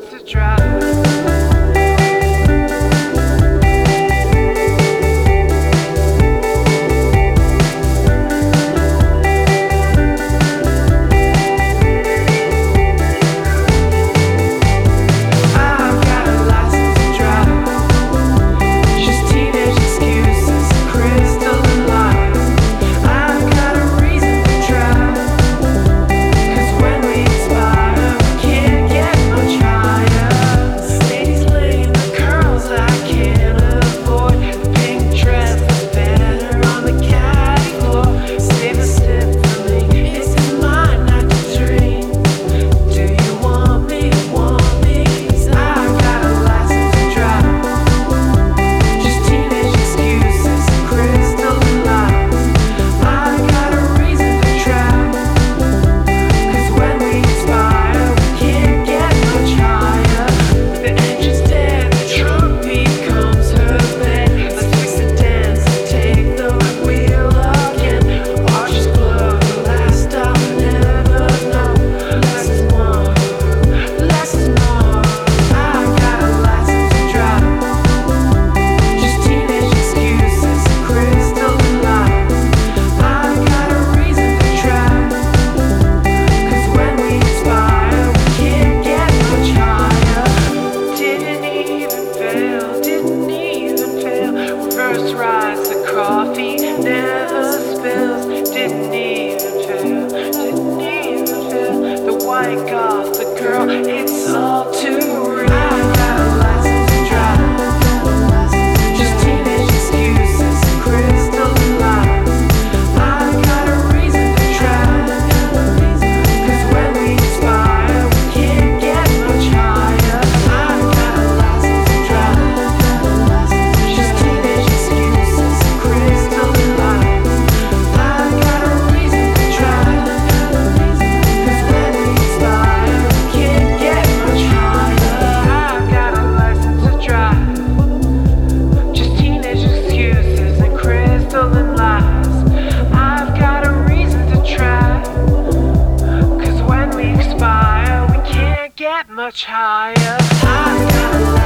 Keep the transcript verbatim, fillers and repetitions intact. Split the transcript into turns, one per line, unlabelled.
to drive. First rise, the coffee never spills. Didn't even feel, didn't even feel the white goth, the girl, it's all too real. I got a license to drive, just teenage excuses, crystal lies. I got a reason to try, cause when we expire, we can't get much higher. I got a license to drive, just teenage excuses, crystal lies. I got a reason to try, cause when we expire, we can't get much higher. I've got a license to drive, just teenage excuses and crystalline lies. I've got a reason to try, cause when we expire, we can't get much higher. I've got a